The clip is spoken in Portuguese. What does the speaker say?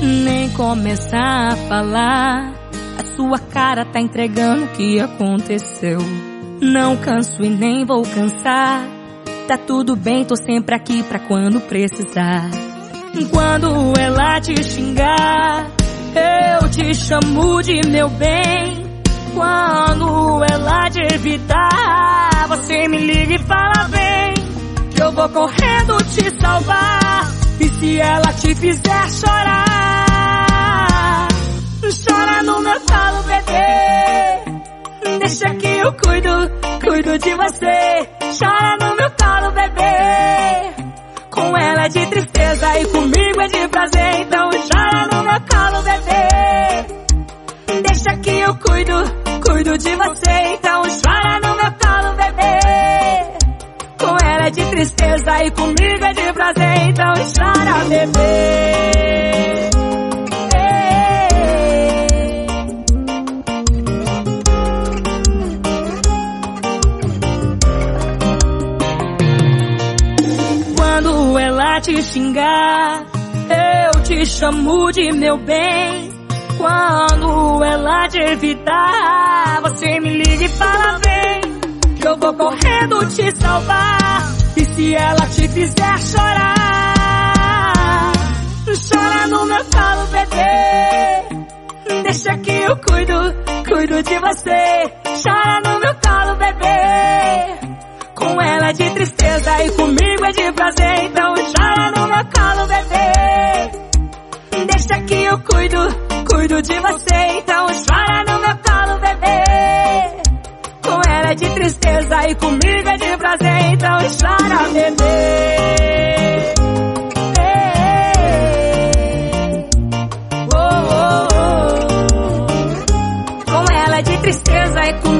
Nem começar a falar, a sua cara tá entregando o que aconteceu. Não canso e nem vou cansar, tá tudo bem, tô sempre aqui pra quando precisar. Quando ela te xingar, eu te chamo de meu bem. Quando ela te evitar, você me liga e fala bem, que eu vou correndo te salvar. E se ela te fizer chorar, chora no meu colo, bebê. Deixa que eu cuido de você. Chora no meu colo, bebê. Com ela é de tristeza e comigo é de prazer. Então chora no meu colo, bebê. Deixa que eu cuido de você. Então chora no meu colo, bebê. Com ela é de tristeza e comigo é de prazer. Então chora, bebê. Quando ela te xingar, eu te chamo de meu bem. Quando ela te evitar, você me liga e fala bem, que eu vou correndo te salvar. E se ela te fizer chorar, chora no meu colo, bebê. Deixa que eu cuido de você. Chora no meu colo, bebê. Com ela é de tristeza e comigo é de prazer. Então chora no meu colo, bebê. Deixa que eu cuido de você. Então chora no meu colo, bebê. Com ela é de tristeza e comigo é de prazer. Então chora, bebê. Com ela é de tristeza e comigo